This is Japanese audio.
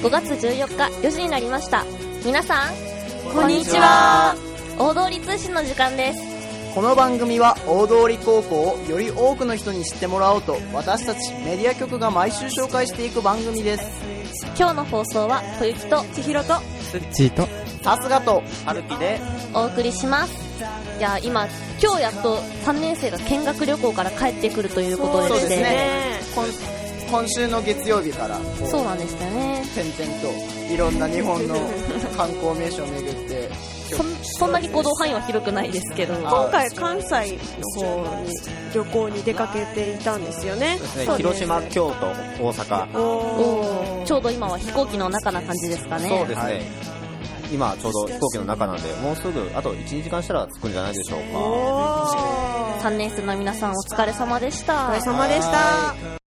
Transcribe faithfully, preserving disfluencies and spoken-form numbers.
ごがつじゅうよっかよじになりました。皆さんこんにちは。 大通り通信の時間です。 この番組は大通高校をより多くの人に知ってもらおうと、私たちメディア局が毎週紹介していく番組です。 今日の放送は小雪と千尋とスッチーとさすがと春樹でお送りします。いや今今日やっとさんねん生が見学旅行から帰ってくるということでして、 そうですね、今, 今週の月曜日からそうなんですよね、 点々といろんな日本の観光名所を巡ってそ, そんなに行動範囲は広くないですけど、 今回関西の方に旅行に出かけていたんですよね。 そうですね、広島、京都、大阪。 おお、ちょうど今は飛行機の中な感じですかね。 そうですね、はい、今ちょうど飛行機の中なんで、もうすぐあといち、にじかんしたら着くんじゃないでしょうか。 さんねん生の皆さんお疲れ様でした。 お疲れ様でした。